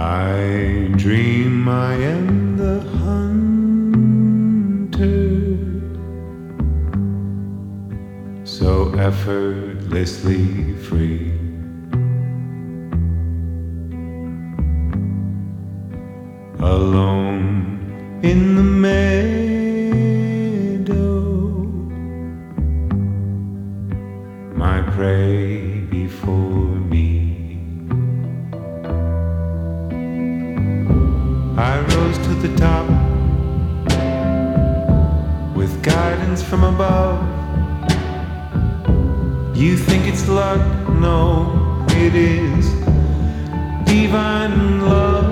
I dream I am the hunter, so effortlessly free. Alone in the meadow, my prey before me. I rose to the top with guidance from above. You think it's luck? No, it is divine love.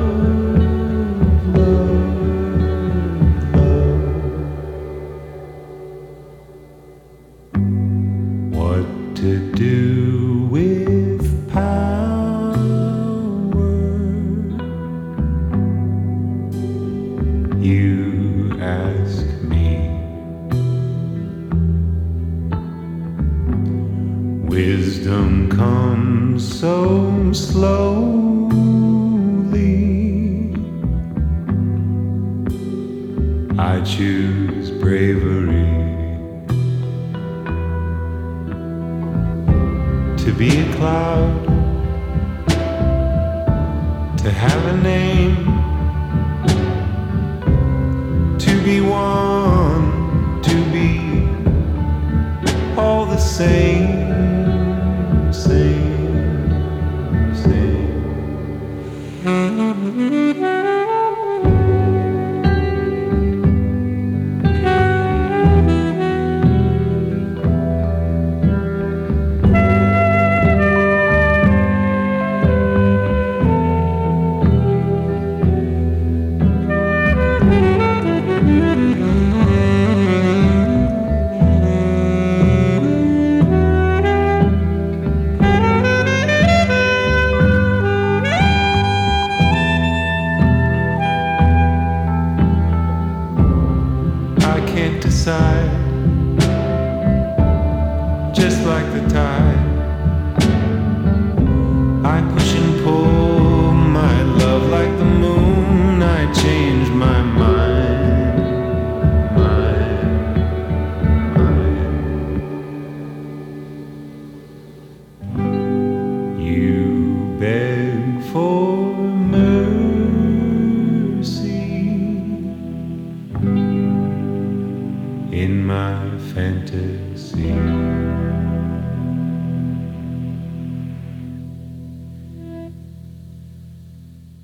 What to do with power? You ask me. Wisdom comes so slowly. I choose bravery. To be a cloud, to have a name, to be one, to be all the same, same, same. Decide, just like the tide, I push and pull my love like the moon. I change my mind, mind. You beg for mercy in my fantasy.